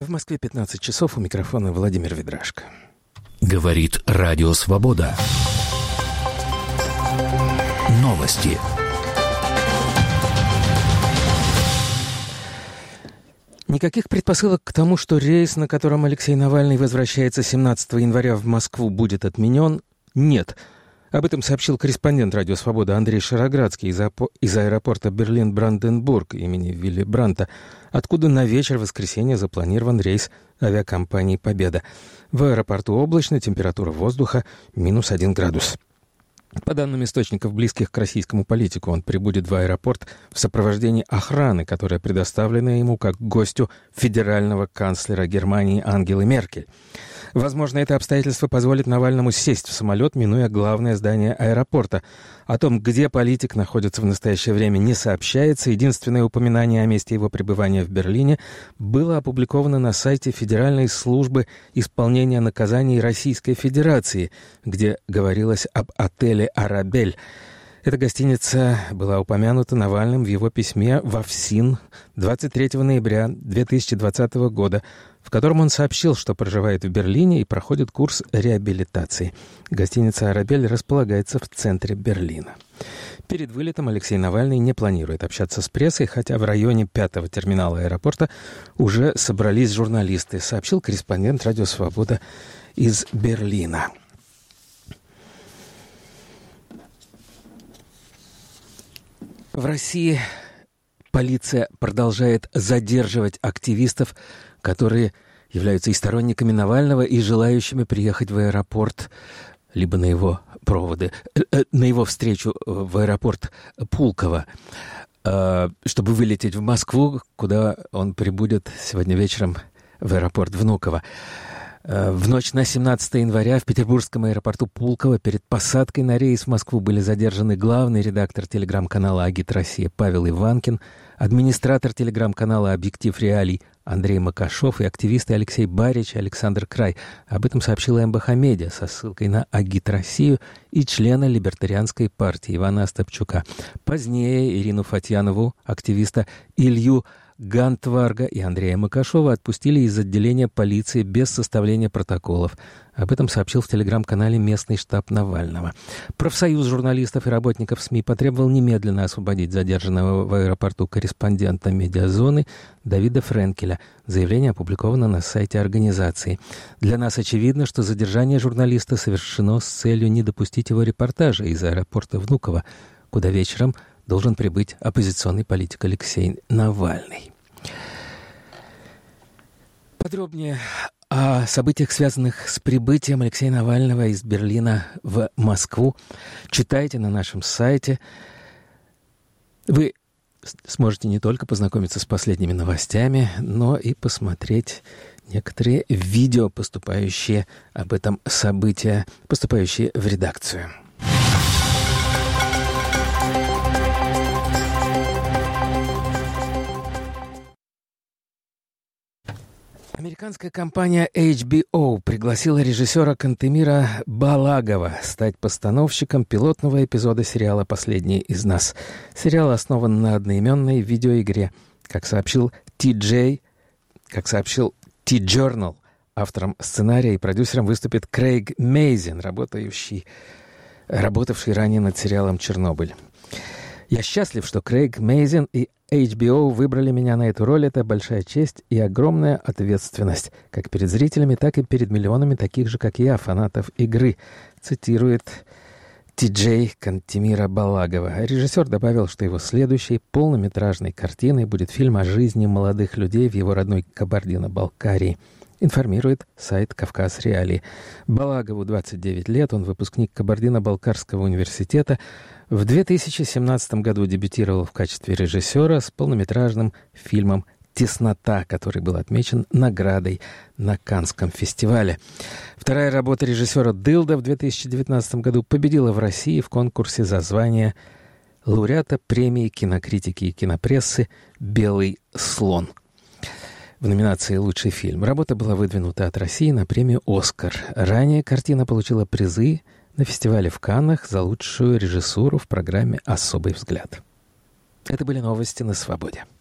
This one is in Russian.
В Москве 15 часов, у микрофона Владимир Ведрашко. Говорит Радио Свобода. Новости. Никаких предпосылок к тому, что рейс, на котором Алексей Навальный возвращается 17 января в Москву, будет отменен, нет. Об этом сообщил корреспондент «Радио Свобода» Андрей Шароградский из аэропорта Берлин-Бранденбург имени Вилли Брандта, откуда на вечер воскресенья запланирован рейс авиакомпании «Победа». В аэропорту облачно, температура воздуха -1 градус. По данным источников, близких к российскому политику, он прибудет в аэропорт в сопровождении охраны, которая предоставлена ему как гостю федерального канцлера Германии Ангелы Меркель. Возможно, это обстоятельство позволит Навальному сесть в самолет, минуя главное здание аэропорта. О том, где политик находится в настоящее время, не сообщается. Единственное упоминание о месте его пребывания в Берлине было опубликовано на сайте Федеральной службы исполнения наказаний Российской Федерации, где говорилось об отеле «Арабель». Эта гостиница была упомянута Навальным в его письме во ФСИН 23 ноября 2020 года, в котором он сообщил, что проживает в Берлине и проходит курс реабилитации. Гостиница «Арабель» располагается в центре Берлина. Перед вылетом Алексей Навальный не планирует общаться с прессой, хотя в районе 5-го терминала аэропорта уже собрались журналисты, сообщил корреспондент «Радио Свобода» из Берлина. В России полиция продолжает задерживать активистов, которые являются и сторонниками Навального, и желающими приехать в аэропорт, либо на его проводы, на его встречу в аэропорт Пулково, чтобы вылететь в Москву, куда он прибудет сегодня вечером в аэропорт Внуково. В ночь на 17 января в петербургском аэропорту Пулково перед посадкой на рейс в Москву были задержаны главный редактор телеграм-канала «Агит Россия» Павел Иванкин, администратор телеграм-канала «Объектив Реалий» Андрей Макашов и активисты Алексей Барич и Александр Край. Об этом сообщила МБХ Медиа со ссылкой на «Агит Россию» и члена либертарианской партии Ивана Остапчука. Позднее Ирину Фатьянову, активиста Илью Гантварга и Андрея Макашова отпустили из отделения полиции без составления протоколов. Об этом сообщил в телеграм-канале местный штаб Навального. Профсоюз журналистов и работников СМИ потребовал немедленно освободить задержанного в аэропорту корреспондента «Медиазоны» Давида Френкеля. Заявление опубликовано на сайте организации. «Для нас очевидно, что задержание журналиста совершено с целью не допустить его репортажа из аэропорта Внуково, куда вечером должен прибыть оппозиционный политик Алексей Навальный». Подробнее о событиях, связанных с прибытием Алексея Навального из Берлина в Москву, читайте на нашем сайте. Вы сможете не только познакомиться с последними новостями, но и посмотреть некоторые видео, поступающие об этом событии, поступающие в редакцию. Американская компания HBO пригласила режиссера Кантемира Балагова стать постановщиком пилотного эпизода сериала «Последний из нас». Сериал основан на одноименной видеоигре. Как сообщил T-Journal, автором сценария и продюсером выступит Крейг Мейзин, работавший ранее над сериалом «Чернобыль». «Я счастлив, что Крейг Мейзин и HBO выбрали меня на эту роль. Это большая честь и огромная ответственность, как перед зрителями, так и перед миллионами таких же, как я, фанатов игры», цитирует Ти-Джей Кантемира Балагова. Режиссер добавил, что его следующей полнометражной картиной будет фильм о жизни молодых людей в его родной Кабардино-Балкарии, информирует сайт «Кавказ Реалии». Балагову 29 лет, он выпускник Кабардино-Балкарского университета. В 2017 году дебютировал в качестве режиссера с полнометражным фильмом «Теснота», который был отмечен наградой на Каннском фестивале. Вторая работа режиссера «Дылда» в 2019 году победила в России в конкурсе за звание лауреата премии кинокритики и кинопрессы «Белый слон» в номинации «Лучший фильм». Работа была выдвинута от России на премию «Оскар». Ранее картина получила призы на фестивале в Каннах за лучшую режиссуру в программе «Особый взгляд». Это были новости на «Свободе».